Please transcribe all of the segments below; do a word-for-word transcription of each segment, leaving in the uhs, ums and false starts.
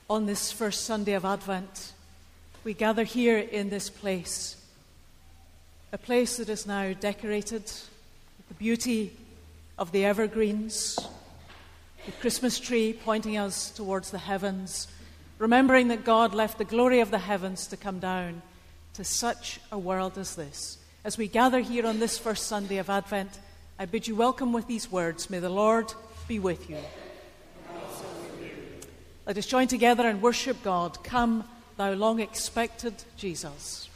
on this first Sunday of Advent, we gather here in this place, a place that is now decorated with the beauty of the evergreens, the Christmas tree pointing us towards the heavens, remembering that God left the glory of the heavens to come down to such a world as this. As we gather here on this first Sunday of Advent, I bid you welcome with these words, "May the Lord be with you." Let us join together and worship God. Come, thou long-expected Jesus.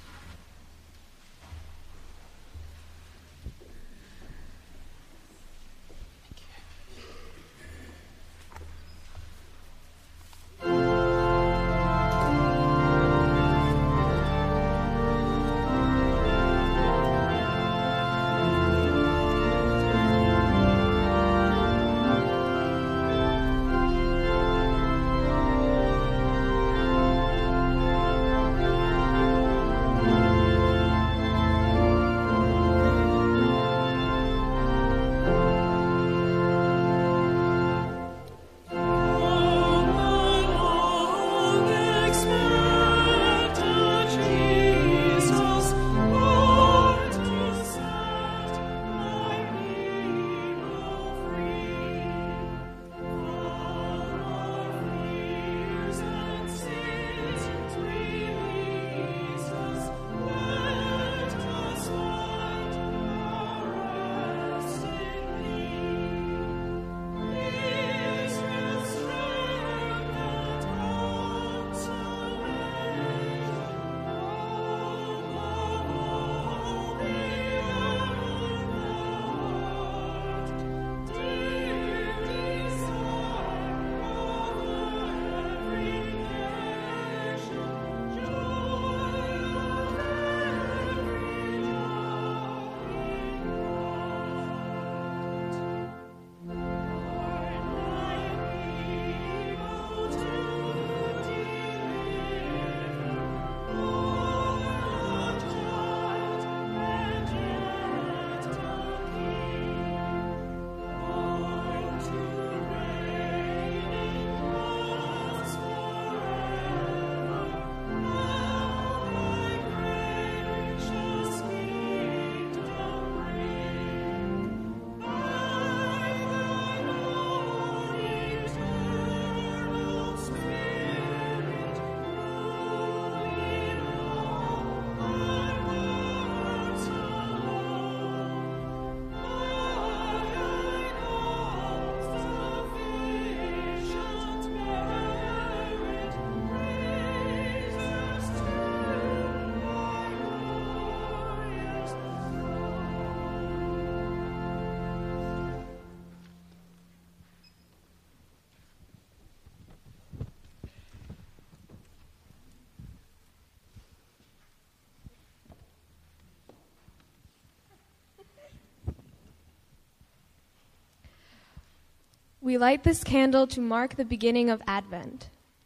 We light this candle to mark the beginning of Advent.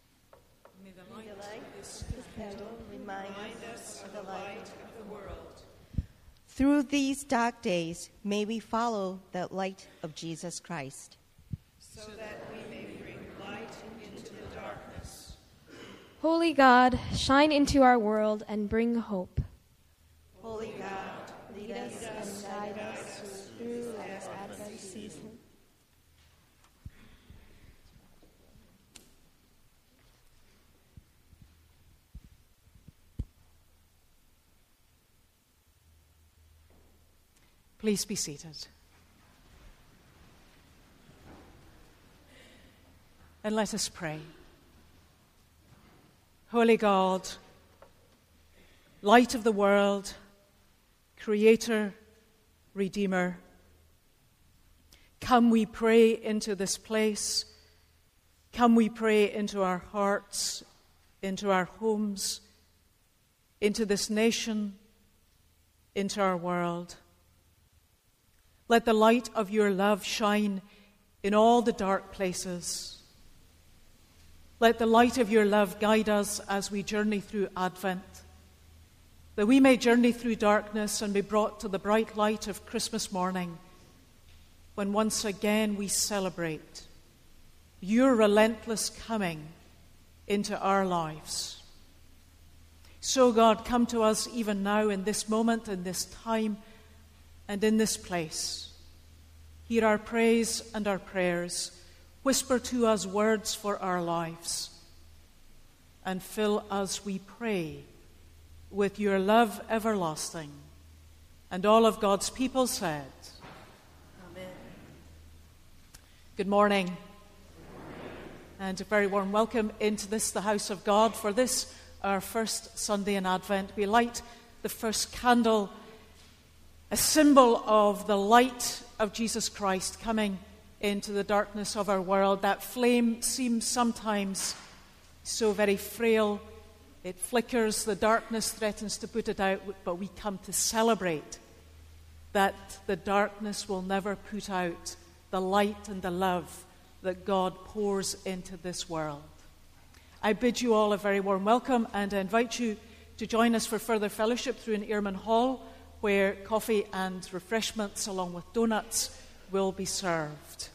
May the light, May the light of this candle remind us of the light of the world. Through these dark days, may we follow the light of Jesus Christ, so that we may bring light into the darkness. Holy God, shine into our world and bring hope. Holy God, lead us and guide us through this Advent season. Please be seated. And let us pray. Holy God, light of the world, Creator, Redeemer, come, we pray, into this place. Come, we pray, into our hearts, into our homes, into this nation, into our world. Let the light of your love shine in all the dark places. Let the light of your love guide us as we journey through Advent, that we may journey through darkness and be brought to the bright light of Christmas morning, when once again we celebrate your relentless coming into our lives. So, God, come to us even now in this moment, in this time, and in this place. Hear our praise and our prayers. Whisper to us words for our lives. And fill us, we pray, with your love everlasting. And all of God's people said, Amen. Good morning. And a very warm welcome into this, the house of God. For this, our first Sunday in Advent, we light the first candle, a symbol of the light of Jesus Christ coming into the darkness of our world. That flame seems sometimes so very frail. It flickers, the darkness threatens to put it out, but we come to celebrate that the darkness will never put out the light and the love that God pours into this world. I bid you all a very warm welcome, and I invite you to join us for further fellowship through in Earman Hall, where coffee and refreshments along with donuts will be served.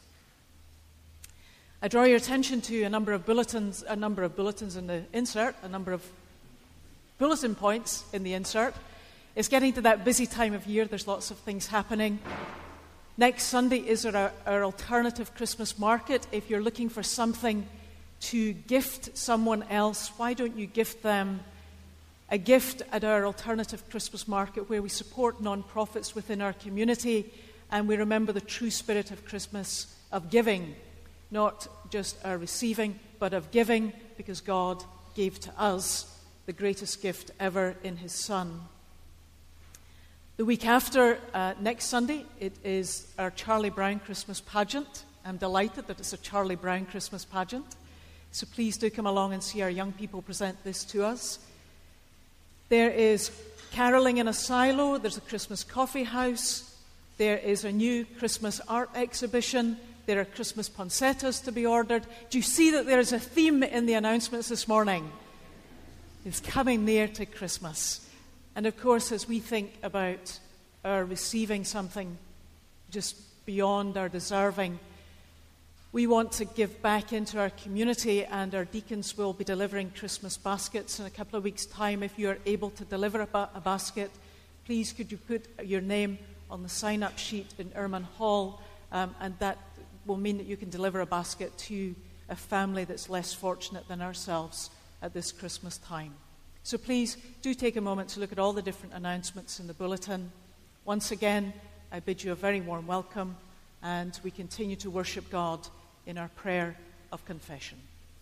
I draw your attention to a number of bulletins, a number of bulletins in the insert, a number of bulletin points in the insert. It's getting to that busy time of year. There's lots of things happening. Next Sunday is our, our alternative Christmas market. If you're looking for something to gift someone else, why don't you gift them a gift at our alternative Christmas market, where we support non-profits within our community and we remember the true spirit of Christmas, of giving, not just our receiving, but of giving, because God gave to us the greatest gift ever in his Son. The week after, uh, next Sunday, it is our Charlie Brown Christmas pageant. I'm delighted that it's a Charlie Brown Christmas pageant. So please do come along and see our young people present this to us. There is caroling in a silo. There's a Christmas coffee house. There is a new Christmas art exhibition. There are Christmas poinsettias to be ordered. Do you see that there is a theme in the announcements this morning? It's coming near to Christmas. And of course, as we think about our receiving something just beyond our deserving, we want to give back into our community, and our deacons will be delivering Christmas baskets in a couple of weeks' time. If you are able to deliver a, ba- a basket, please could you put your name on the sign-up sheet in Earman Hall, um, and that will mean that you can deliver a basket to a family that's less fortunate than ourselves at this Christmas time. So please do take a moment to look at all the different announcements in the bulletin. Once again, I bid you a very warm welcome, and we continue to worship God in our prayer of confession.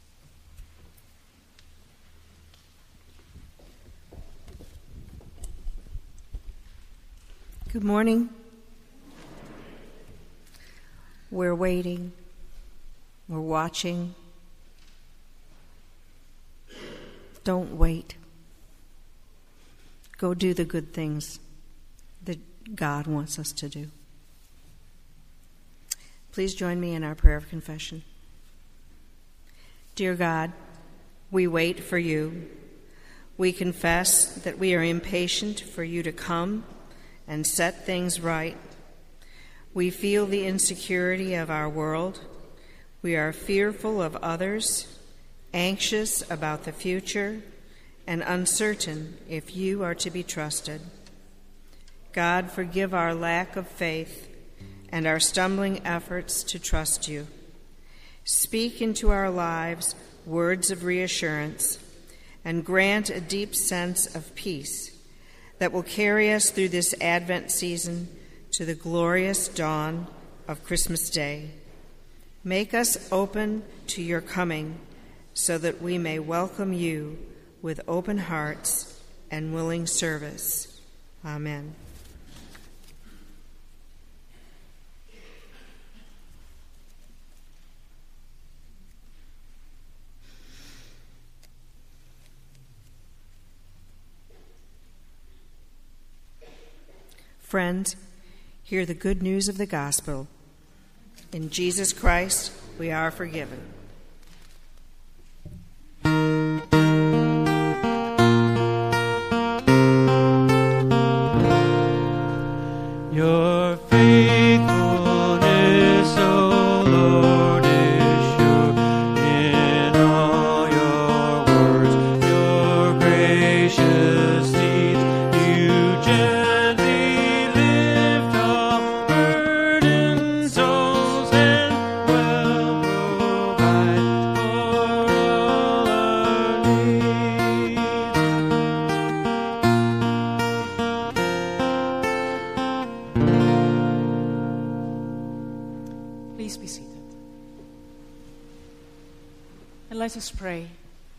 Good morning. We're waiting. We're watching. Don't wait. Go do the good things that God wants us to do. Please join me in our prayer of confession. Dear God, we wait for you. We confess that we are impatient for you to come and set things right. We feel the insecurity of our world. We are fearful of others, anxious about the future, and uncertain if you are to be trusted. God, forgive our lack of faith and our stumbling efforts to trust you. Speak into our lives words of reassurance and grant a deep sense of peace that will carry us through this Advent season to the glorious dawn of Christmas Day. Make us open to your coming so that we may welcome you with open hearts and willing service. Amen. Friends, hear the good news of the gospel. In Jesus Christ, we are forgiven. Your faithfulness, O Lord, is sure in all your Please be seated. And let us pray.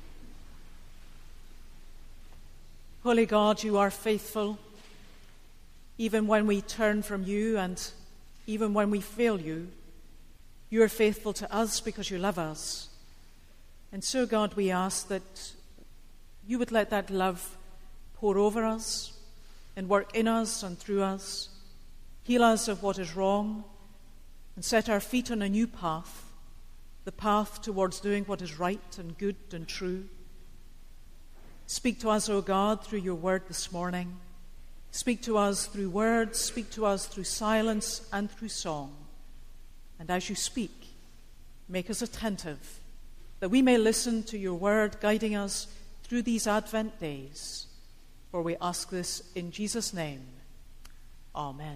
Holy God, you are faithful, even when we turn from you and even when we fail you. You are faithful to us because you love us. And so, God, we ask that you would let that love pour over us and work in us and through us, heal us of what is wrong, and set our feet on a new path, the path towards doing what is right and good and true. Speak to us, O God, through your word this morning. Speak to us through words, speak to us through silence and through song. And as you speak, make us attentive, that we may listen to your word guiding us through these Advent days. For we ask this in Jesus' name. Amen.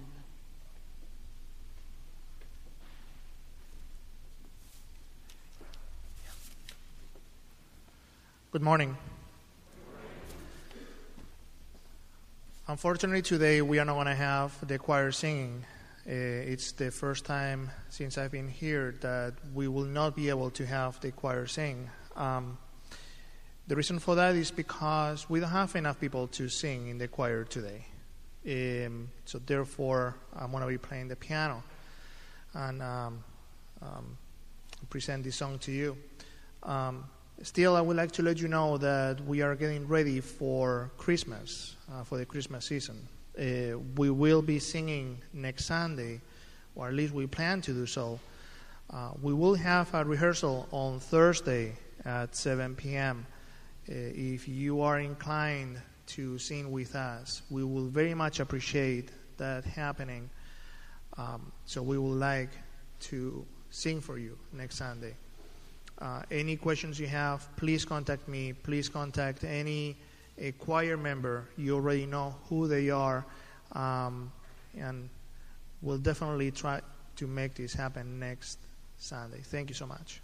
Good morning. Unfortunately, today we are not going to have the choir singing. Uh, it's the first time since I've been here that we will not be able to have the choir sing. Um, the reason for that is because we don't have enough people to sing in the choir today. Um, so therefore, I'm going to be playing the piano and um, um, present this song to you. Um, Still, I would like to let you know that we are getting ready for Christmas, uh, for the Christmas season. Uh, we will be singing next Sunday, or at least we plan to do so. Uh, we will have a rehearsal on Thursday at seven p.m. Uh, if you are inclined to sing with us, we will very much appreciate that happening. Um, so we would like to sing for you next Sunday. Uh, any questions you have, please contact me. Please contact any a choir member. You already know who they are. Um, and we'll definitely try to make this happen next Sunday. Thank you so much.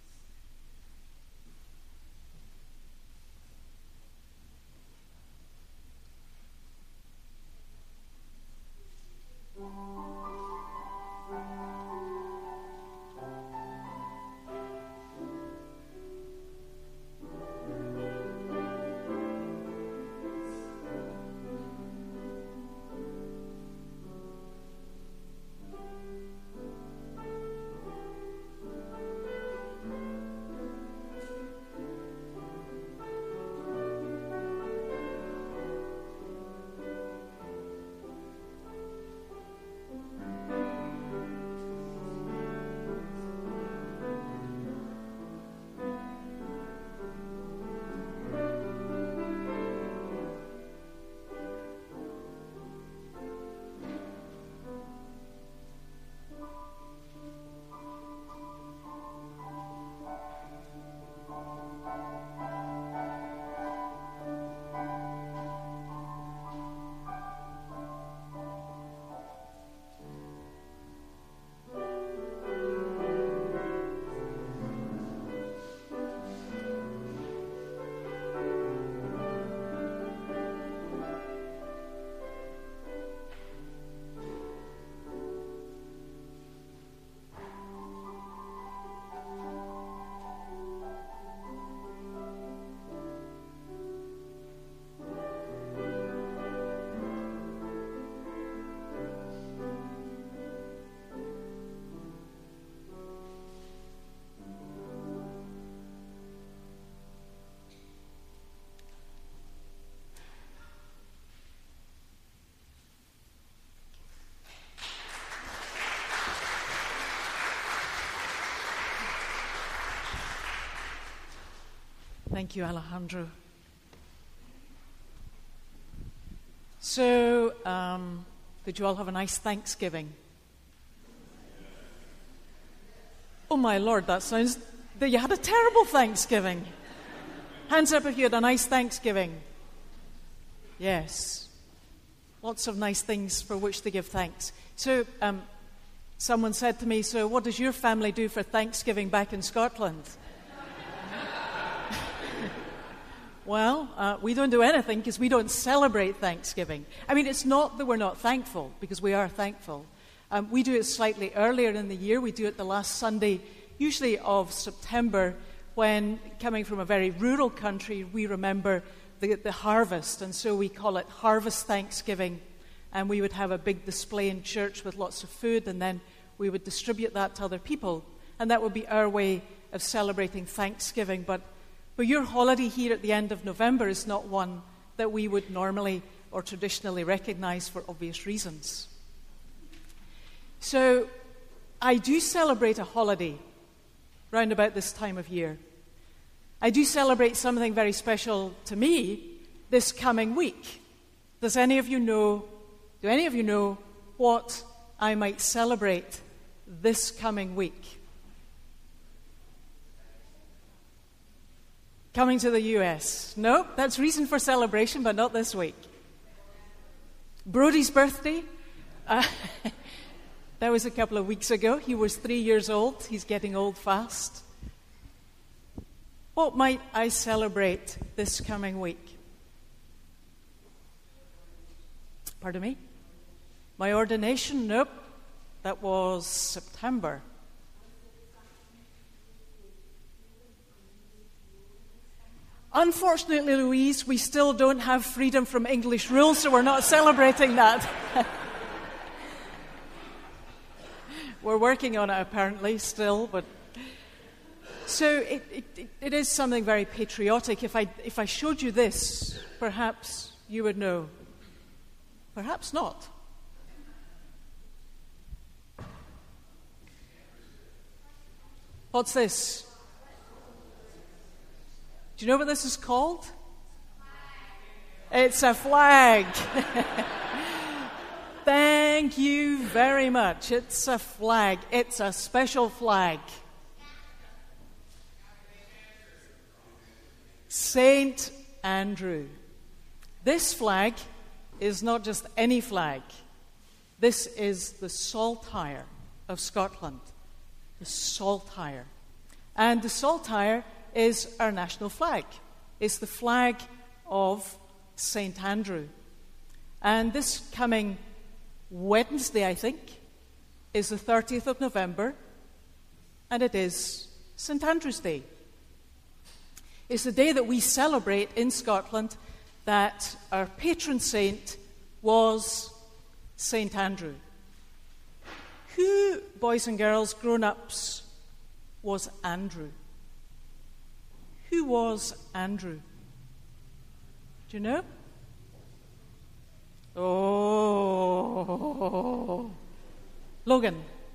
Thank you, Alejandro. So, um, did you all have a nice Thanksgiving? Oh my Lord, that sounds that you had a terrible Thanksgiving. Hands up if you had a nice Thanksgiving. Yes. Lots of nice things for which to give thanks. So, um, someone said to me, so what does your family do for Thanksgiving back in Scotland? Well, uh, we don't do anything because we don't celebrate Thanksgiving. I mean, it's not that we're not thankful, because we are thankful. Um, we do it slightly earlier in the year. We do it the last Sunday, usually of September, when, coming from a very rural country, we remember the, the harvest, and so we call it Harvest Thanksgiving. And we would have a big display in church with lots of food, and then we would distribute that to other people. And that would be our way of celebrating Thanksgiving. But, but your holiday here at the end of November is not one that we would normally or traditionally recognize for obvious reasons. So I do celebrate a holiday round about this time of year. I do celebrate something very special to me this coming week. Does any of you know, do any of you know what I might celebrate this coming week? Coming to the U S. No, that's reason for celebration, but not this week. Brody's birthday. Uh, that was a couple of weeks ago. He was three years old. He's getting old fast. What might I celebrate this coming week? Pardon me? My ordination? Nope. That was September. Unfortunately, Louise, we still don't have freedom from English rules, so we're not celebrating that. We're working on it, apparently, still, but... So it, it, it is something very patriotic. If I, if I showed you this, perhaps you would know. Perhaps not. What's this? Do you know what this is called? It's a flag. Thank you very much. It's a flag. It's a special flag. Saint Andrew. This flag is not just any flag. This is the Saltire of Scotland. The Saltire. And the Saltire is our national flag. It's the flag of Saint Andrew. And this coming Wednesday, I think, is the thirtieth of November, and it is Saint Andrew's Day. It's the day that we celebrate in Scotland that our patron saint was Saint Andrew. Who, boys and girls, grown-ups, was Andrew? Who was Andrew? Do you know? Oh. Logan.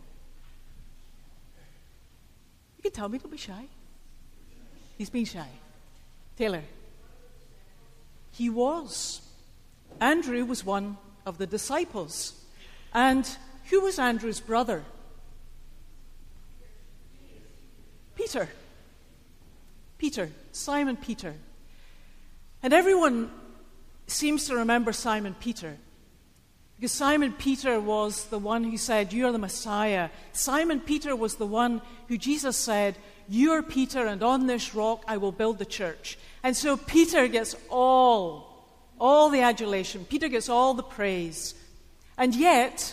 You can tell me, don't be shy. He's being shy. Taylor. He was. Andrew was one of the disciples. And who was Andrew's brother? Peter. Peter. Simon Peter. And everyone seems to remember Simon Peter. Because Simon Peter was the one who said, "You are the Messiah." Simon Peter was the one who Jesus said, "You are Peter, and on this rock I will build the church." And so Peter gets all, all the adulation. Peter gets all the praise. And yet,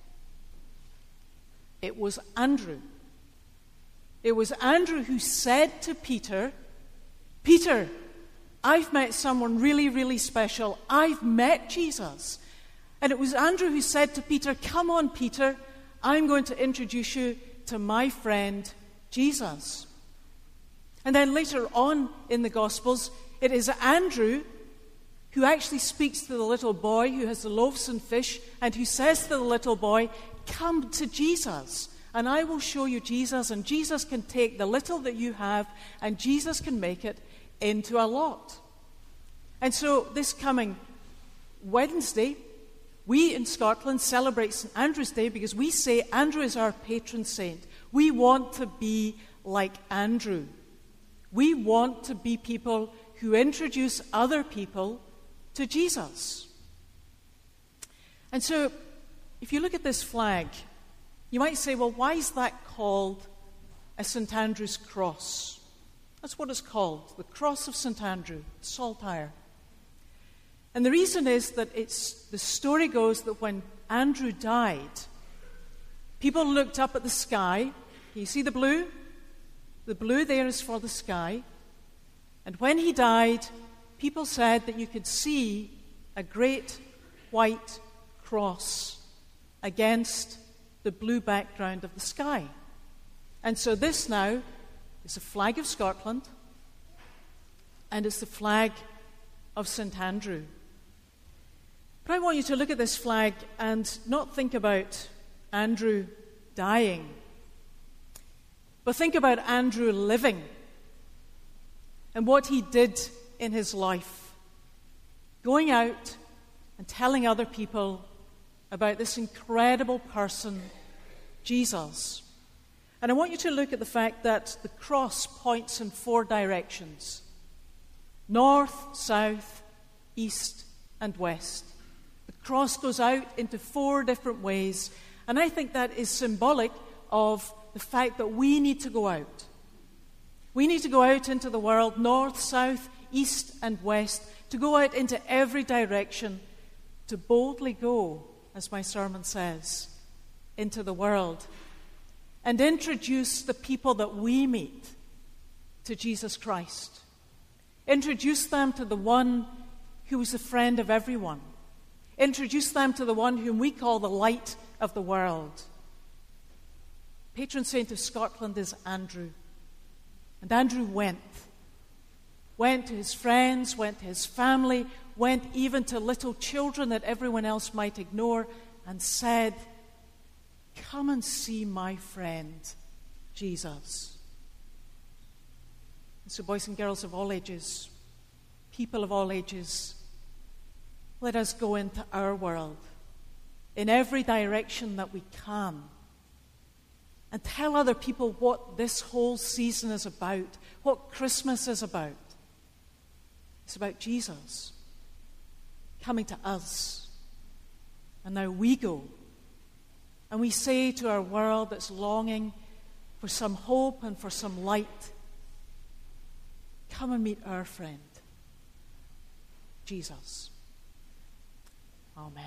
it was Andrew. It was Andrew who said to Peter, "Peter, I've met someone really, really special. I've met Jesus." And it was Andrew who said to Peter, "Come on, Peter, I'm going to introduce you to my friend, Jesus." And then later on in the Gospels, it is Andrew who actually speaks to the little boy who has the loaves and fish and who says to the little boy, "Come to Jesus, and I will show you Jesus, and Jesus can take the little that you have, and Jesus can make it into a lot." And so this coming Wednesday, we in Scotland celebrate Saint Andrew's Day because we say Andrew is our patron saint. We want to be like Andrew. We want to be people who introduce other people to Jesus. And so, if you look at this flag, you might say, well, why is that called a Saint Andrew's cross? That's what it's called, the cross of Saint Andrew, Saltire. And the reason is that it's, the story goes that when Andrew died, people looked up at the sky. You see the blue? The blue there is for the sky. And when he died, people said that you could see a great white cross against the blue background of the sky. And so this now is the flag of Scotland, and it's the flag of Saint Andrew. But I want you to look at this flag and not think about Andrew dying, but think about Andrew living and what he did in his life, going out and telling other people about this incredible person, Jesus. And I want you to look at the fact that the cross points in four directions: north, south, east, and west. The cross goes out into four different ways, and I think that is symbolic of the fact that we need to go out. We need to go out into the world, north, south, east, and west, to go out into every direction, to boldly go, as my sermon says, into the world and introduce the people that we meet to Jesus Christ. Introduce them to the one who is the friend of everyone. Introduce them to the one whom we call the light of the world. Patron saint of Scotland is Andrew. And Andrew went. Went to his friends, went to his family, went even to little children that everyone else might ignore, and said, "Come and see my friend, Jesus." And so, boys and girls of all ages, people of all ages, let us go into our world in every direction that we can and tell other people what this whole season is about, what Christmas is about. It's about Jesus coming to us. And now we go and we say to our world that's longing for some hope and for some light, come and meet our friend, Jesus. Amen.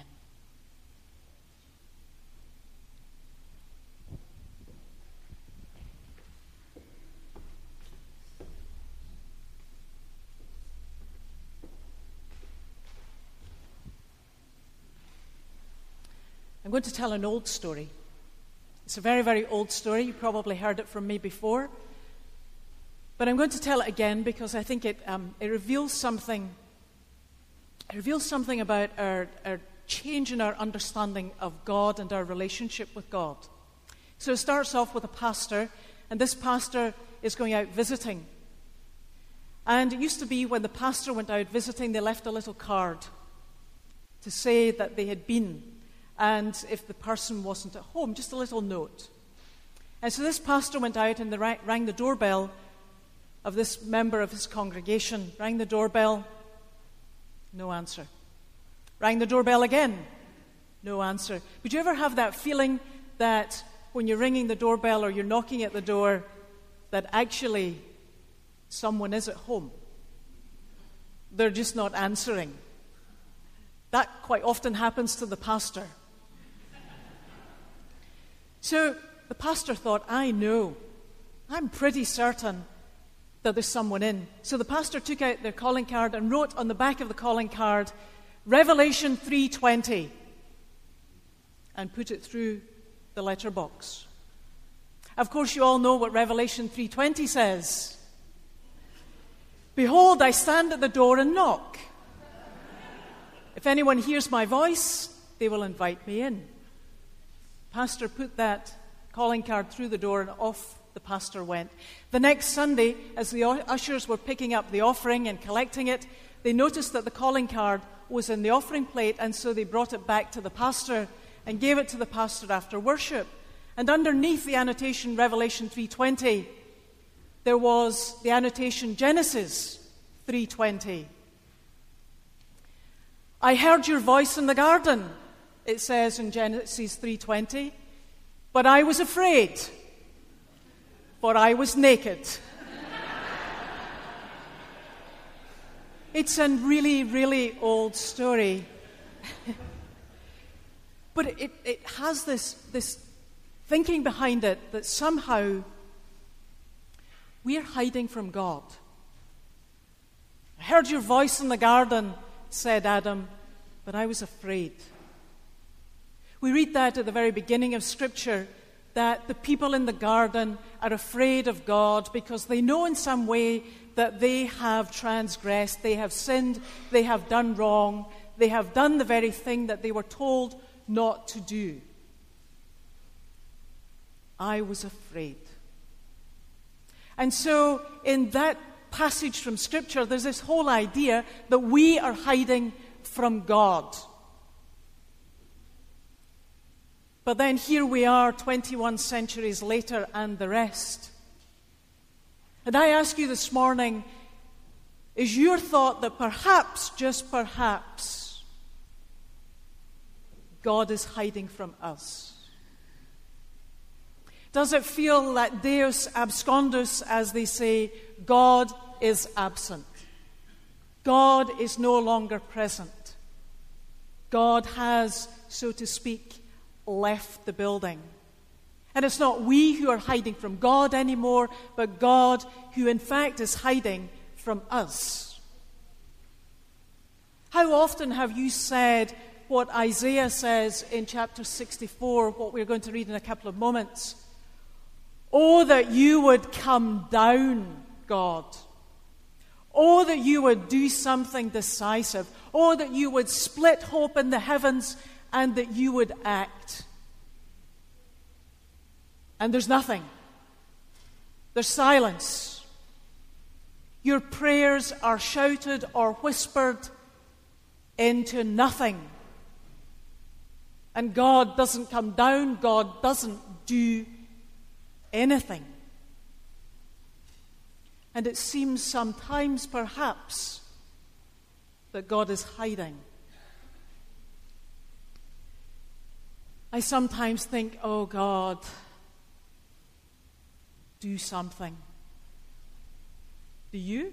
I'm going to tell an old story. It's a very, very old story. You probably heard it from me before. But I'm going to tell it again because I think it, um, it reveals something. It reveals something about our, our change in our understanding of God and our relationship with God. So it starts off with a pastor, and this pastor is going out visiting. And it used to be when the pastor went out visiting, they left a little card to say that they had been. And if the person wasn't at home, just a little note. And so this pastor went out and the rang the doorbell of this member of his congregation. Rang the doorbell, no answer. Rang the doorbell again, no answer. Would you ever have that feeling that when you're ringing the doorbell or you're knocking at the door, that actually someone is at home? They're just not answering. That quite often happens to the pastor. So the pastor thought, I know, I'm pretty certain that there's someone in. So the pastor took out their calling card and wrote on the back of the calling card, Revelation three twenty, and put it through the letterbox. Of course, you all know what Revelation three twenty says. Behold, I stand at the door and knock. If anyone hears my voice, they will invite me in. Pastor put that calling card through the door and off the pastor went. The next Sunday, as the ushers were picking up the offering and collecting it, they noticed that the calling card was in the offering plate, and so they brought it back to the pastor and gave it to the pastor after worship. And underneath the annotation Revelation three twenty, there was the annotation Genesis three twenty. I heard your voice in the garden, it says in Genesis three twenty, but I was afraid, for I was naked. It's a really, really old story. But it, it has this, this thinking behind it that somehow we're hiding from God. I heard your voice in the garden, said Adam, but I was afraid. We read that at the very beginning of Scripture, that the people in the garden are afraid of God because they know in some way that they have transgressed, they have sinned, they have done wrong, they have done the very thing that they were told not to do. I was afraid. And so in that passage from Scripture, there's this whole idea that we are hiding from God. But then here we are, twenty-one centuries later, and the rest. And I ask you this morning, is your thought that perhaps, just perhaps, God is hiding from us? Does it feel that Deus abscondus, as they say, God is absent? God is no longer present. God has, so to speak, left the building. And it's not we who are hiding from God anymore, but God who in fact is hiding from us. How often have you said what Isaiah says in chapter sixty-four, what we're going to read in a couple of moments? Oh, that you would come down, God. Oh, that you would do something decisive. Oh, that you would split hope in the heavens and that you would act. And there's nothing. There's silence. Your prayers are shouted or whispered into nothing. And God doesn't come down. God doesn't do anything. And it seems sometimes, perhaps, that God is hiding. I sometimes think, oh God, do something. Do you?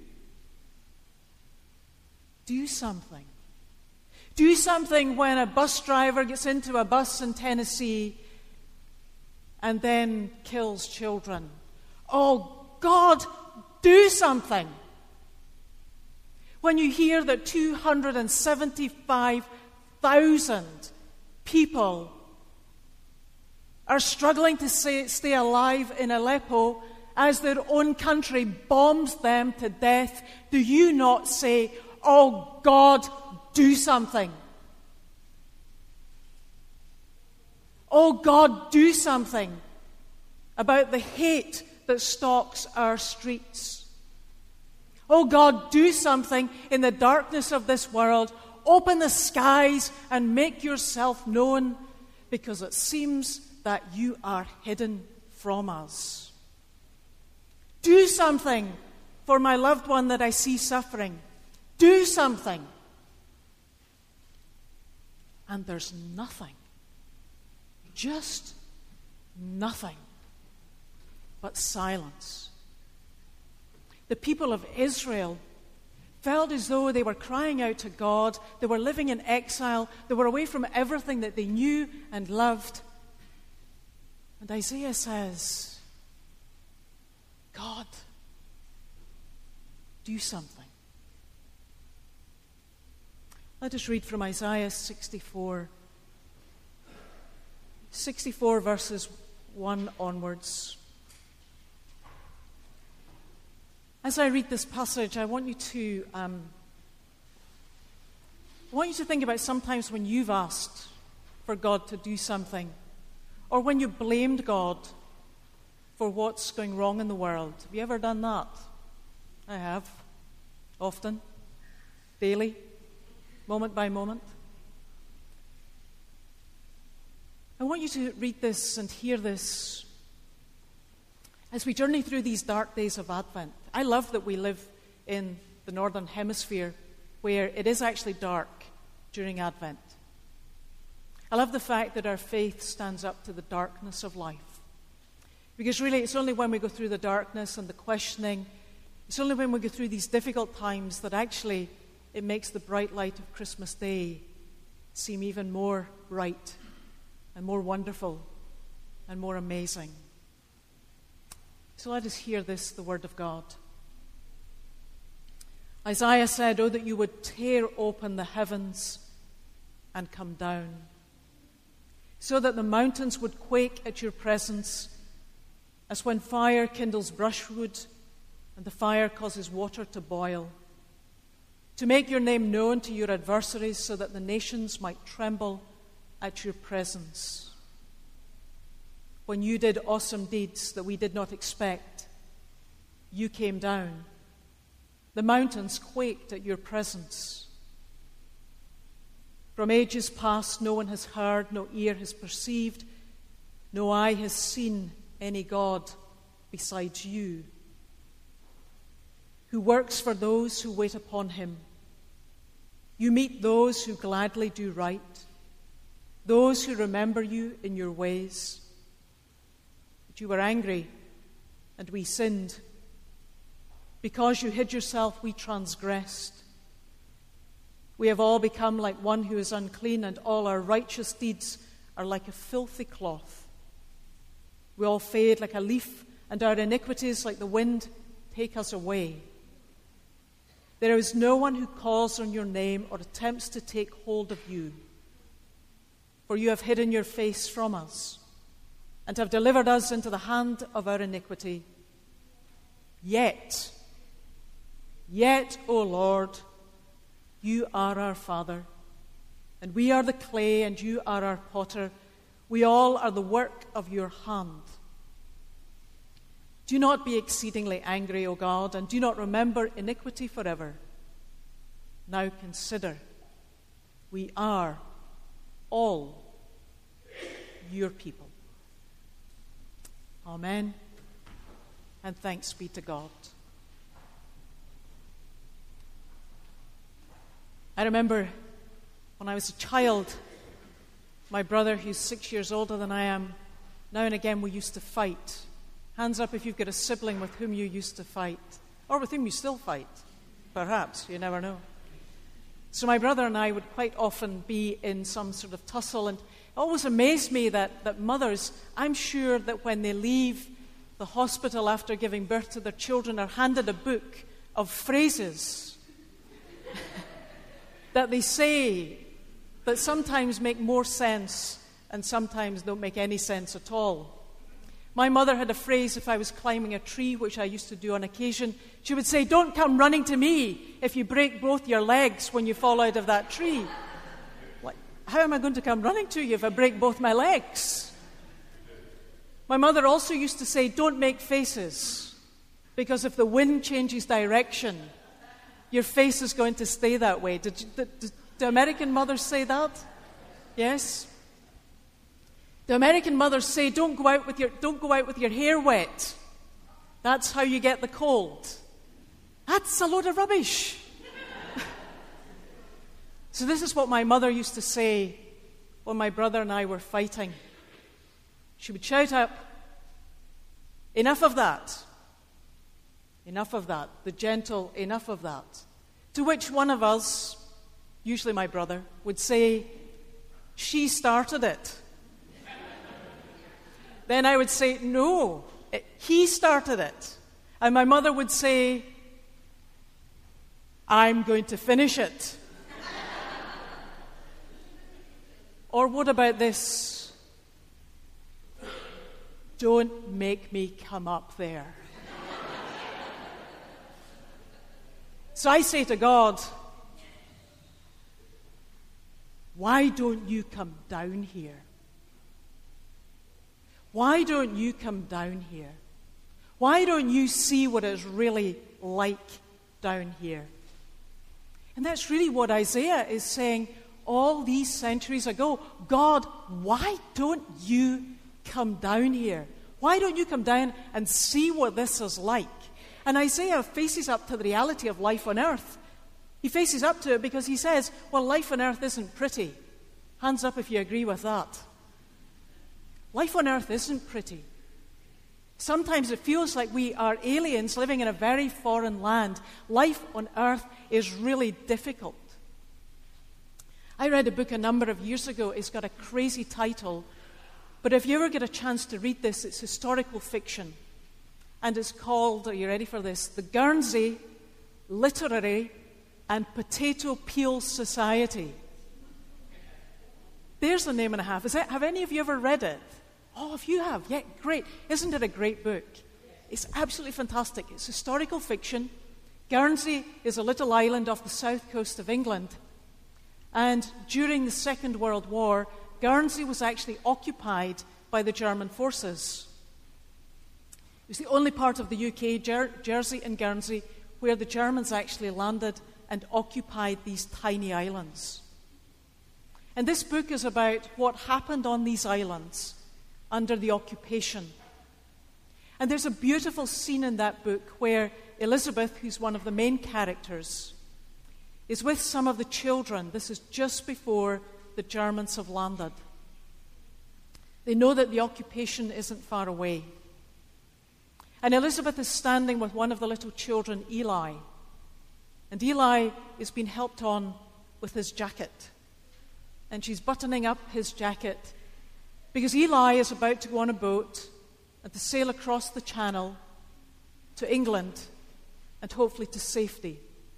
Do something. Do something when a bus driver gets into a bus in Tennessee and then kills children. Oh God, do something. When you hear that two hundred seventy-five thousand people are struggling to stay, stay alive in Aleppo as their own country bombs them to death, do you not say, oh God, do something? Oh God, do something about the hate that stalks our streets. Oh God, do something in the darkness of this world. Open the skies and make yourself known, because it seems that you are hidden from us. Do something for my loved one that I see suffering. Do something. And there's nothing. Just nothing but silence. The people of Israel felt as though they were crying out to God. They were living in exile. They were away from everything that they knew and loved. And Isaiah says, God, do something. Let us read from Isaiah sixty-four. sixty-four verses one onwards. As I read this passage, I want you to um, I want you to think about sometimes when you've asked for God to do something, or when you blamed God for what's going wrong in the world. Have you ever done that? I have. Often. Daily. Moment by moment. I want you to read this and hear this as we journey through these dark days of Advent. I love that we live in the Northern Hemisphere where it is actually dark during Advent. I love the fact that our faith stands up to the darkness of life. Because really, it's only when we go through the darkness and the questioning, it's only when we go through these difficult times that actually it makes the bright light of Christmas Day seem even more bright and more wonderful and more amazing. So let us hear this, the word of God. Isaiah said, "Oh, that you would tear open the heavens and come down, so that the mountains would quake at your presence, as when fire kindles brushwood and the fire causes water to boil, to make your name known to your adversaries, so that the nations might tremble at your presence." When you did awesome deeds that we did not expect, you came down. The mountains quaked at your presence. From ages past, no one has heard, no ear has perceived, no eye has seen any God besides you, who works for those who wait upon him. You meet those who gladly do right, those who remember you in your ways. But you were angry, and we sinned. Because you hid yourself, we transgressed. We have all become like one who is unclean, and all our righteous deeds are like a filthy cloth. We all fade like a leaf, and our iniquities, like the wind, take us away. There is no one who calls on your name or attempts to take hold of you. For you have hidden your face from us, and have delivered us into the hand of our iniquity. Yet, yet, O Lord, you are our Father, and we are the clay, and you are our potter. We all are the work of your hand. Do not be exceedingly angry, O God, and do not remember iniquity forever. Now consider, we are all your people. Amen, and thanks be to God. I remember when I was a child, my brother, who's six years older than I am, now and again we used to fight. Hands up if you've got a sibling with whom you used to fight, or with whom you still fight. Perhaps, you never know. So my brother and I would quite often be in some sort of tussle, and it always amazed me that, that mothers, I'm sure that when they leave the hospital after giving birth to their children, are handed a book of phrases that they say that sometimes make more sense and sometimes don't make any sense at all. My mother had a phrase if I was climbing a tree, which I used to do on occasion. She would say, "Don't come running to me if you break both your legs when you fall out of that tree." Like, how am I going to come running to you if I break both my legs? My mother also used to say, "Don't make faces, because if the wind changes direction, your face is going to stay that way." Did, you, did, do American mothers say that? Yes? The American mothers say, don't go out with your, don't go out with your hair wet. That's how you get the cold. That's a load of rubbish. So this is what my mother used to say when my brother and I were fighting. She would shout up, "Enough of that. Enough of that." The gentle, "Enough of that." To which one of us, usually my brother, would say, "She started it." Then I would say, "No, it, he started it." And my mother would say, "I'm going to finish it." Or what about this? "Don't make me come up there." So I say to God, why don't you come down here? Why don't you come down here? Why don't you see what it's really like down here? And that's really what Isaiah is saying all these centuries ago. God, why don't you come down here? Why don't you come down and see what this is like? And Isaiah faces up to the reality of life on earth. He faces up to it because he says, well, life on earth isn't pretty. Hands up if you agree with that. Life on earth isn't pretty. Sometimes it feels like we are aliens living in a very foreign land. Life on earth is really difficult. I read a book a number of years ago. It's got a crazy title, But if you ever get a chance to read this, it's historical fiction. And it's called, are you ready for this? The Guernsey Literary and Potato Peel Society. There's a name and a half. Is that, have any of you ever read it? Oh, if you have, yeah, great. Isn't it a great book? It's absolutely fantastic. It's historical fiction. Guernsey is a little island off the south coast of England. And during the Second World War, Guernsey was actually occupied by the German forces. It was the only part of the U K, Jer- Jersey and Guernsey, where the Germans actually landed and occupied these tiny islands. And this book is about what happened on these islands under the occupation. And there's a beautiful scene in that book where Elizabeth, who's one of the main characters, is with some of the children. This is just before the Germans have landed. They know that the occupation isn't far away. And Elizabeth is standing with one of the little children, Eli. And Eli is being helped on with his jacket. And she's buttoning up his jacket because Eli is about to go on a boat and to sail across the channel to England and hopefully to safety.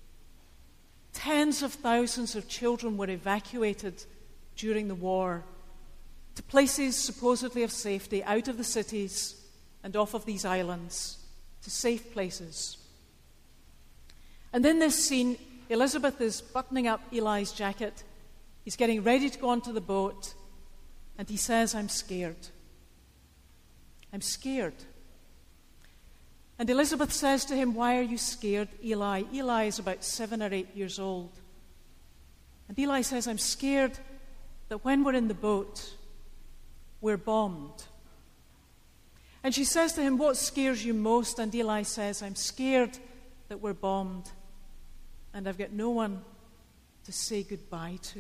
Tens of thousands of children were evacuated during the war to places supposedly of safety, out of the cities and off of these islands, to safe places. And in this scene, Elizabeth is buttoning up Eli's jacket. He's getting ready to go onto the boat, and he says, I'm scared. I'm scared. And Elizabeth says to him, why are you scared, Eli? Eli is about seven or eight years old. And Eli says, I'm scared that when we're in the boat, we're bombed. And she says to him, what scares you most? And Eli says, I'm scared that we're bombed, and I've got no one to say goodbye to.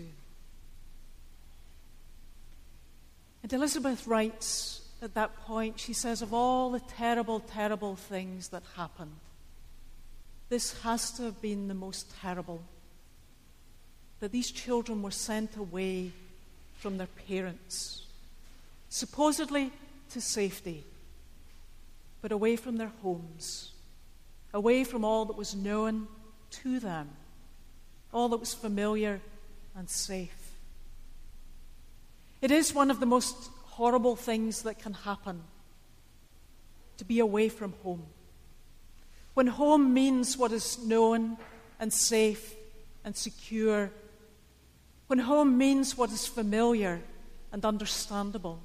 And Elizabeth writes at that point, she says, of all the terrible, terrible things that happened, this has to have been the most terrible. That these children were sent away from their parents, supposedly to safety, but away from their homes, away from all that was known to them, all that was familiar and safe. It is one of the most horrible things that can happen, to be away from home. When home means what is known and safe and secure, when home means what is familiar and understandable.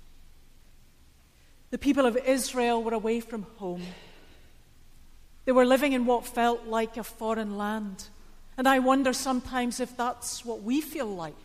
The people of Israel were away from home. They were living in what felt like a foreign land. And I wonder sometimes if that's what we feel like.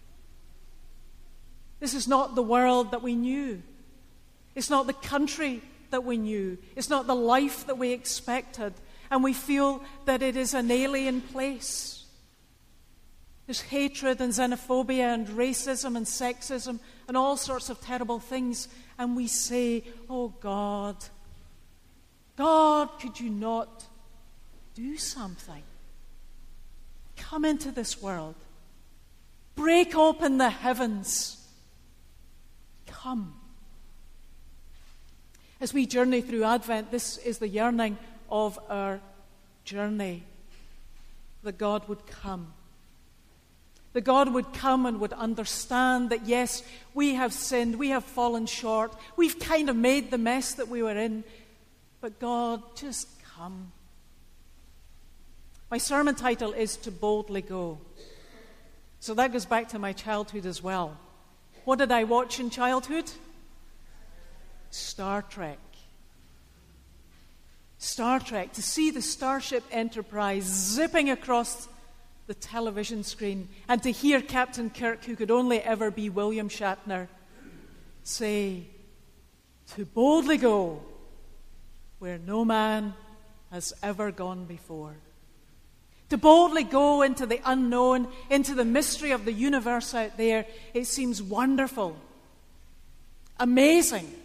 This is not the world that we knew. It's not the country that we knew. It's not the life that we expected. And we feel that it is an alien place. There's hatred and xenophobia and racism and sexism and all sorts of terrible things. And we say, oh God, God, could you not do something? Come into this world. Break open the heavens. Come. As we journey through Advent, this is the yearning of our journey, that God would come. That God would come and would understand that, yes, we have sinned, we have fallen short, we've kind of made the mess that we were in, but God, just come. My sermon title is To Boldly Go. So that goes back to my childhood as well. What did I watch in childhood? Star Trek. Star Trek. To see the Starship Enterprise zipping across the television screen and to hear Captain Kirk, who could only ever be William Shatner, say, to boldly go where no man has ever gone before. To boldly go into the unknown, into the mystery of the universe out there, it seems wonderful, amazing.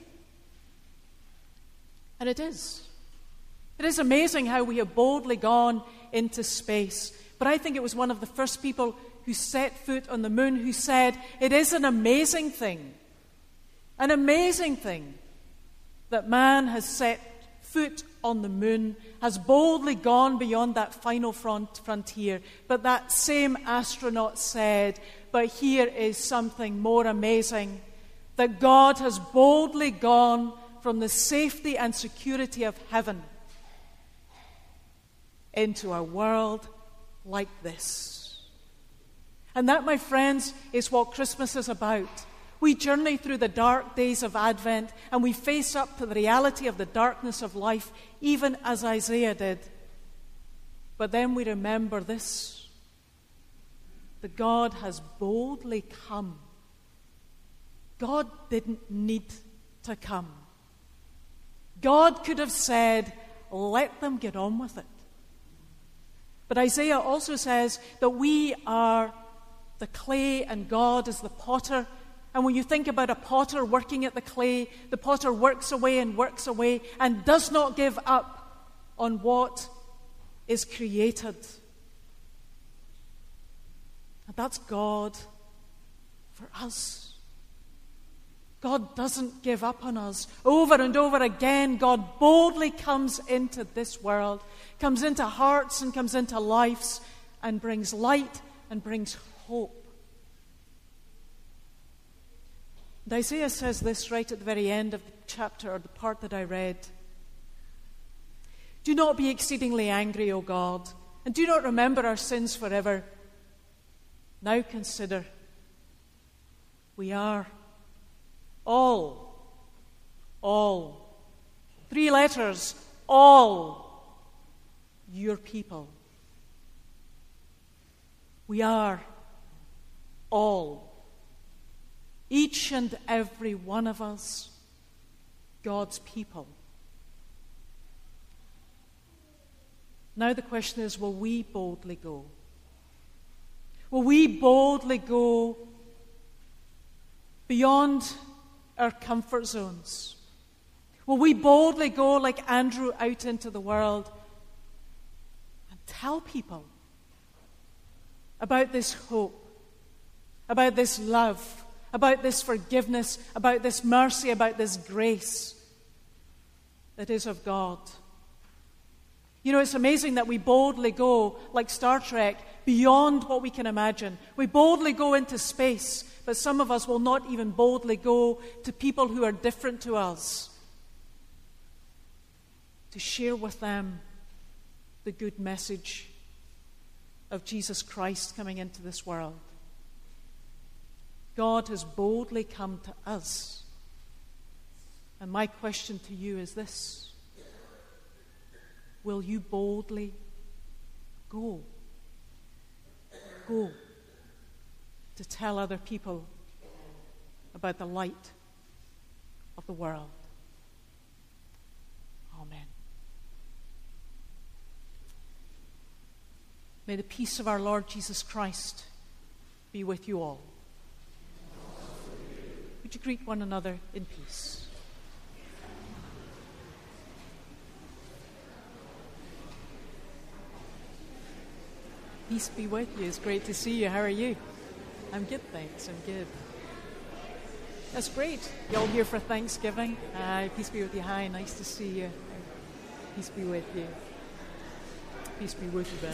And it is. It is amazing how we have boldly gone into space. But I think it was one of the first people who set foot on the moon who said, it is an amazing thing. An amazing thing that man has set foot on the moon, has boldly gone beyond that final front frontier. But that same astronaut said, but here is something more amazing, that God has boldly gone from the safety and security of heaven into a world like this. And that, my friends, is what Christmas is about. We journey through the dark days of Advent and we face up to the reality of the darkness of life, even as Isaiah did. But then we remember this, that God has boldly come. God didn't need to come. God could have said, let them get on with it. But Isaiah also says that we are the clay and God is the potter. And when you think about a potter working at the clay, the potter works away and works away and does not give up on what is created. And that's God for us. God doesn't give up on us. Over and over again, God boldly comes into this world, comes into hearts and comes into lives and brings light and brings hope. And Isaiah says this right at the very end of the chapter, or the part that I read. Do not be exceedingly angry, O God, and do not remember our sins forever. Now consider, we are all, all, three letters, all your people. We are all, each and every one of us, God's people. Now the question is, will we boldly go? Will we boldly go beyond our comfort zones? Will we boldly go like Andrew out into the world and tell people about this hope, about this love, about this forgiveness, about this mercy, about this grace that is of God? You know, it's amazing that we boldly go, like Star Trek, beyond what we can imagine. We boldly go into space, but some of us will not even boldly go to people who are different to us, to share with them the good message of Jesus Christ coming into this world. God has boldly come to us. And my question to you is this: will you boldly go? Go to tell other people about the light of the world. Amen. May the peace of our Lord Jesus Christ be with you all. Would you greet one another in peace? Peace be with you. It's great to see you. How are you? I'm good, thanks. I'm good. That's great. You all here for Thanksgiving? Uh, peace be with you. Hi, nice to see you. Peace be with you. Peace be with you, Ben.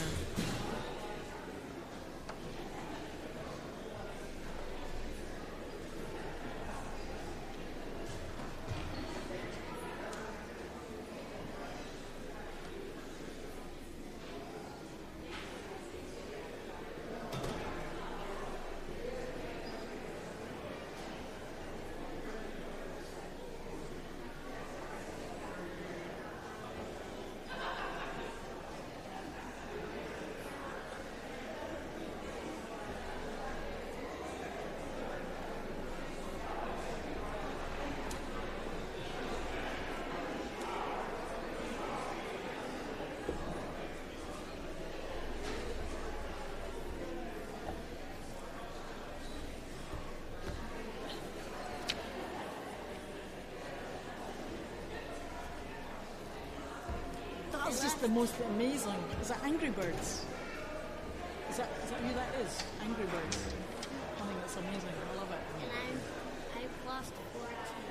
That's just the most amazing. Is that Angry Birds? Is that, is that who that is? Angry Birds. I think that's amazing. I love it. And I'm, I've lost fourteen.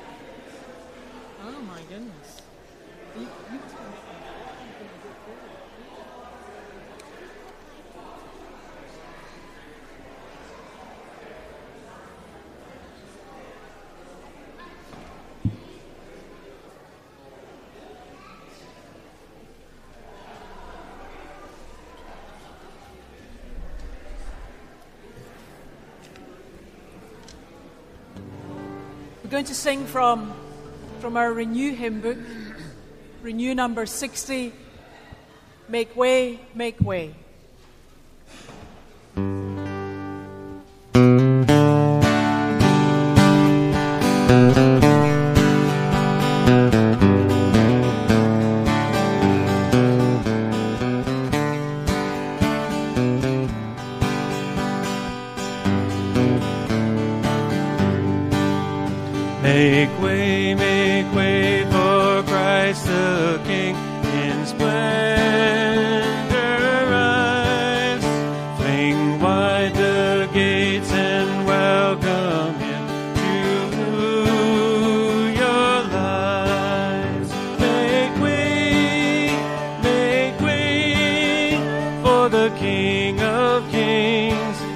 goodness. You, you We're going to sing from, from our Renew hymn book, Renew number sixty, Make Way, Make Way. Make way, make way for Christ the King, in splendor rise. Fling wide the gates and welcome Him to your lives. Make way, make way for the King of Kings.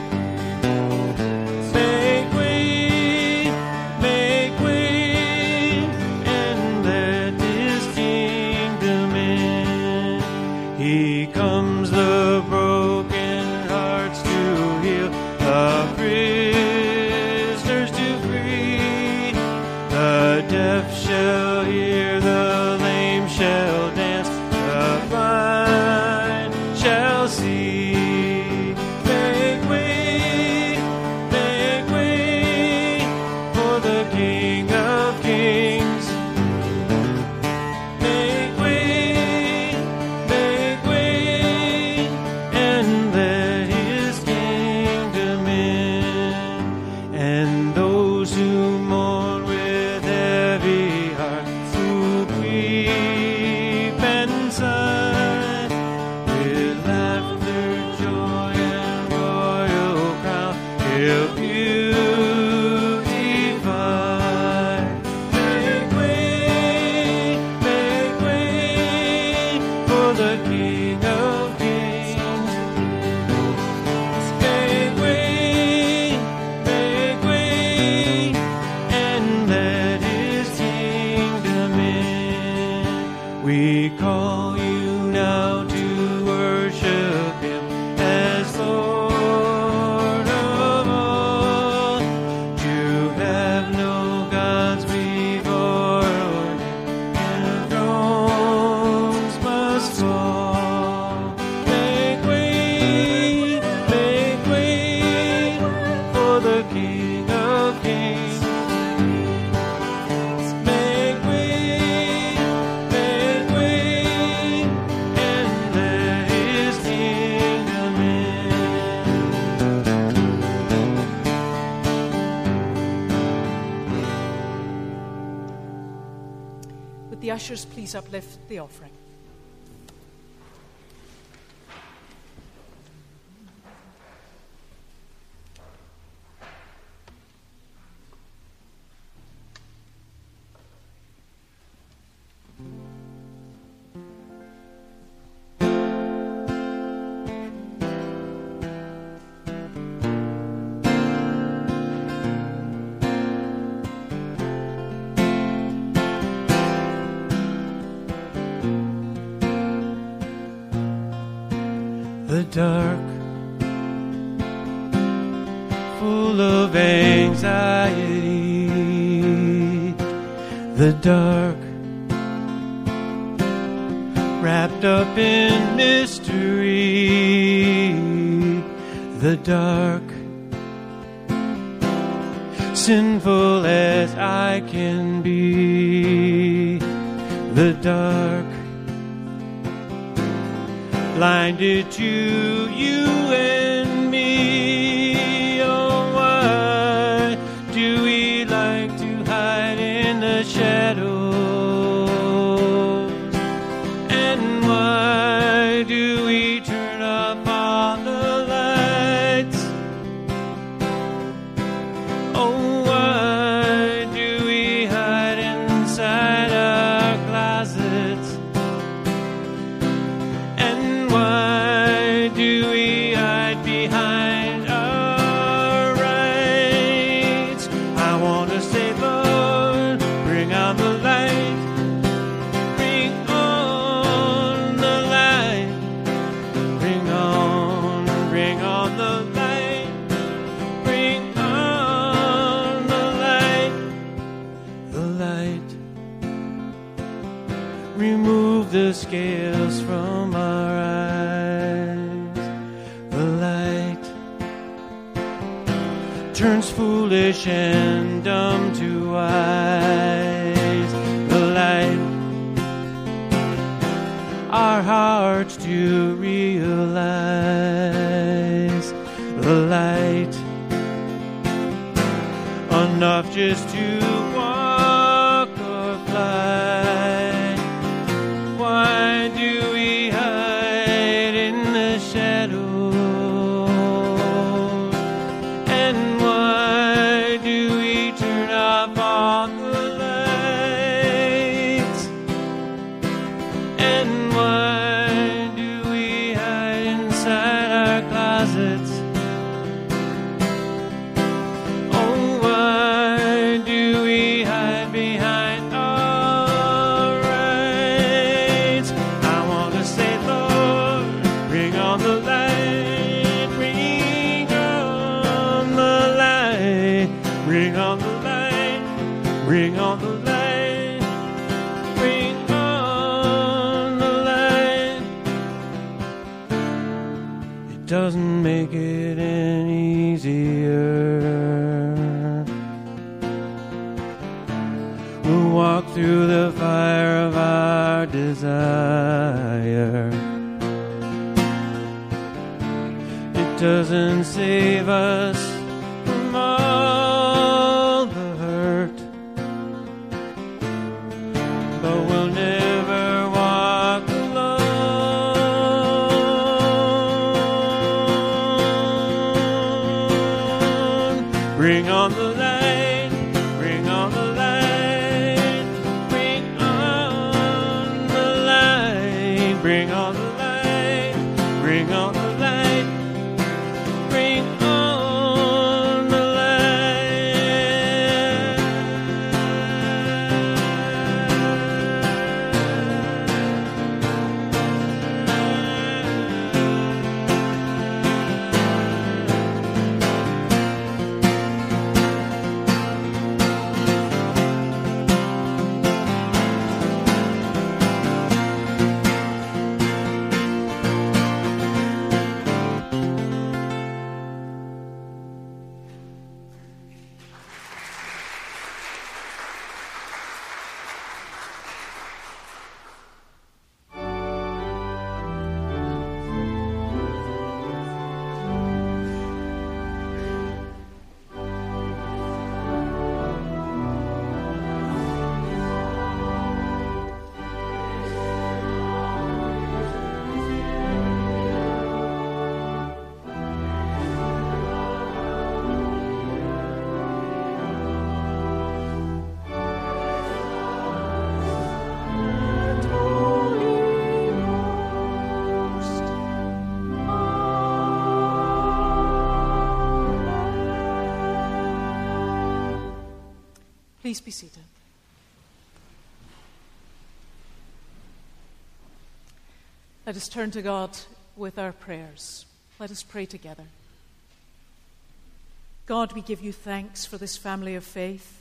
The ushers, please uplift the offering. The dark, full of anxiety. The dark, wrapped up in mystery. The dark, sinful as I can be. The dark, blinded to you and me. Oh, why do we like to hide in the shadows? And why do we turn off all the lights? Oh, why do we hide inside our want to say, Lord, bring on the light. Bring on the light. Bring on, bring on the light. Bring on the light. The light. Remove the scales from our eyes. The light turns foolish and dumb to wise. The light, our hearts to realize. The light, enough just to walk or fly. Why do we hide in the shadows? And why do we turn off all the lights? And why do we hide inside our closets? Oh, why do we hide behind our rights? I want to say, Lord, bring on the light, bring on the light, bring on the light, bring on the light, bring on the light. It doesn't make it any easier. We'll walk through the fire of our desire. It doesn't save us from all the hurt, but we'll never walk alone. Bring on the light, bring on the light, bring on the light, bring on the light, bring on the light, bring on the Please be seated. Let us turn to God with our prayers. Let us pray together. God, we give you thanks for this family of faith.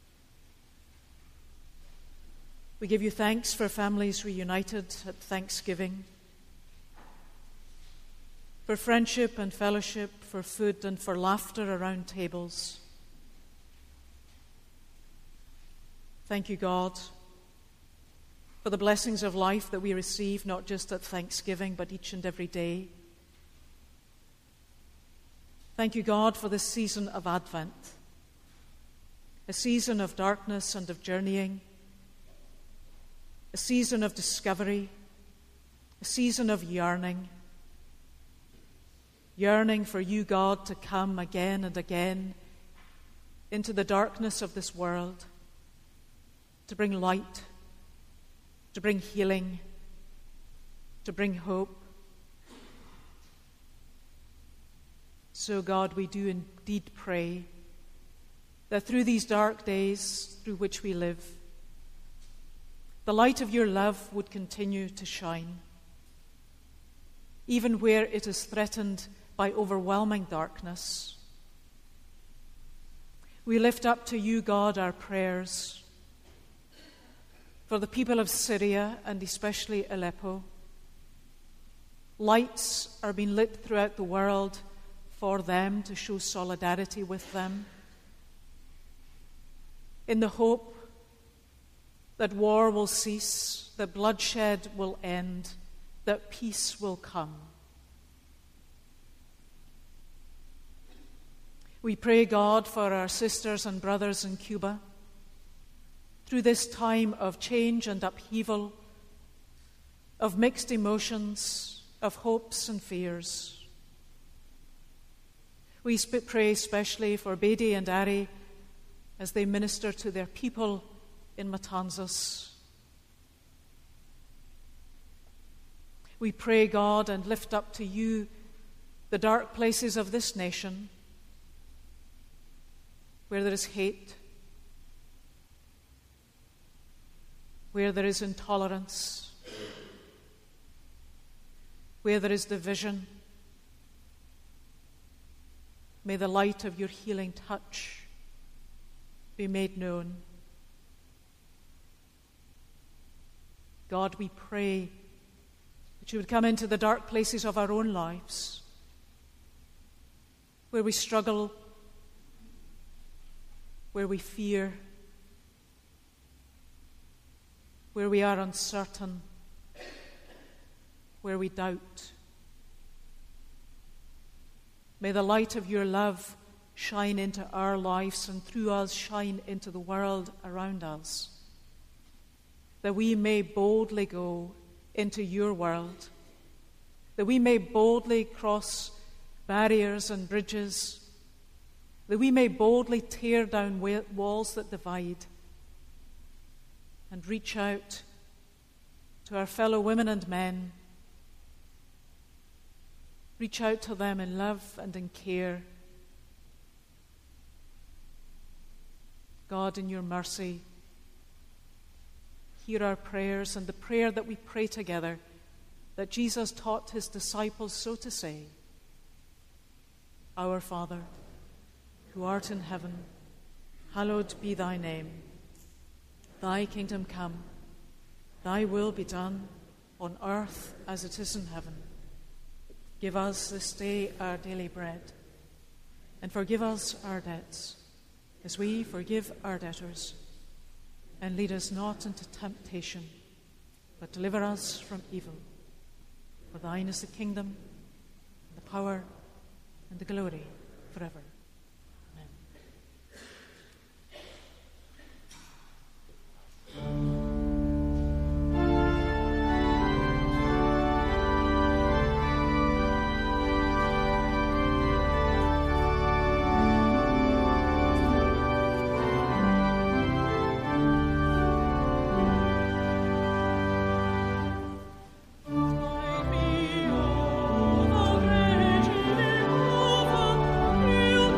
We give you thanks for families reunited at Thanksgiving, for friendship and fellowship, for food and for laughter around tables. Thank you, God, for the blessings of life that we receive, not just at Thanksgiving, but each and every day. Thank you, God, for this season of Advent, a season of darkness and of journeying, a season of discovery, a season of yearning, yearning for you, God, to come again and again into the darkness of this world, to bring light, to bring healing, to bring hope. So, God, we do indeed pray that through these dark days through which we live, the light of your love would continue to shine, even where it is threatened by overwhelming darkness. We lift up to you, God, our prayers for the people of Syria and especially Aleppo. Lights are being lit throughout the world for them to show solidarity with them, in the hope that war will cease, that bloodshed will end, that peace will come. We pray, God, for our sisters and brothers in Cuba through this time of change and upheaval, of mixed emotions, of hopes and fears. We sp- pray especially for Bedi and Ari as they minister to their people in Matanzas. We pray, God, and lift up to you the dark places of this nation where there is hate, where there is intolerance, where there is division. May the light of your healing touch be made known. God, we pray that you would come into the dark places of our own lives, where we struggle, where we fear, where we are uncertain, where we doubt. May the light of your love shine into our lives and through us shine into the world around us, that we may boldly go into your world, that we may boldly cross barriers and bridges, that we may boldly tear down walls that divide and reach out to our fellow women and men, reach out to them in love and in care. God, in your mercy, hear our prayers and the prayer that we pray together that Jesus taught his disciples so to say: Our Father, who art in heaven, hallowed be thy name. Thy kingdom come, thy will be done on earth as it is in heaven. Give us this day our daily bread, and forgive us our debts, as we forgive our debtors. And lead us not into temptation, but deliver us from evil. For thine is the kingdom, and the power, and the glory forever. You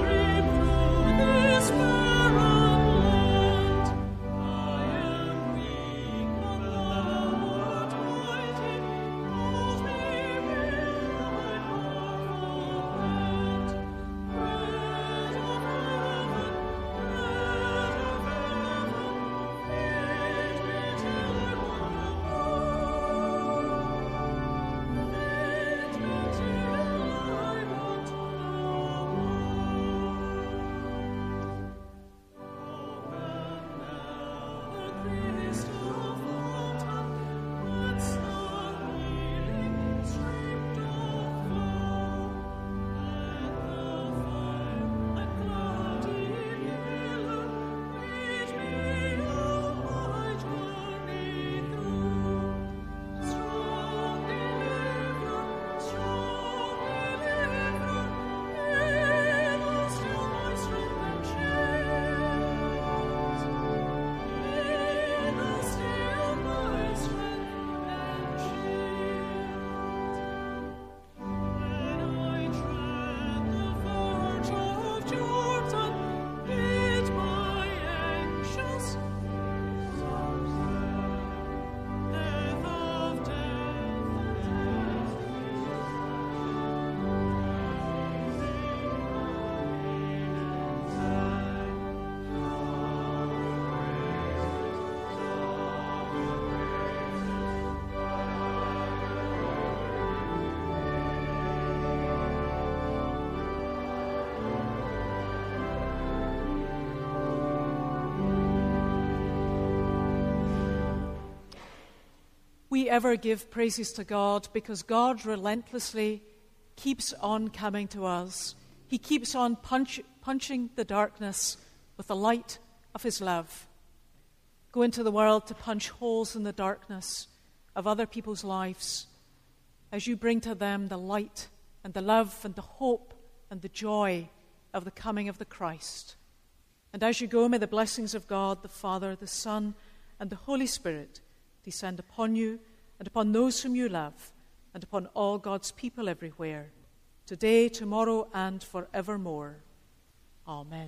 we ever give praises to God because God relentlessly keeps on coming to us. He keeps on punch, punching the darkness with the light of his love. Go into the world to punch holes in the darkness of other people's lives as you bring to them the light and the love and the hope and the joy of the coming of the Christ. And as you go, may the blessings of God, the Father, the Son, and the Holy Spirit descend upon you and upon those whom you love and upon all God's people everywhere, today, tomorrow, and forevermore. Amen.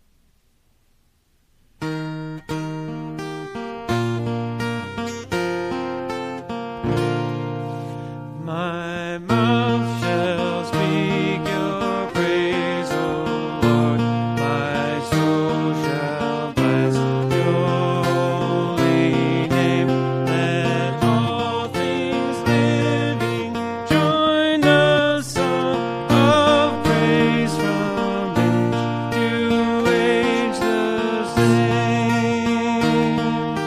My mouth shall speak your praise, O Lord. My soul shall bless your holy name. Let all things living join the song of praise from age to age the same.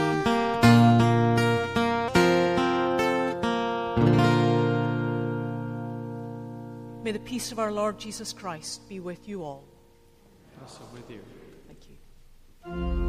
May the peace of our Lord Jesus Christ be with you all. Also with you. Thank you.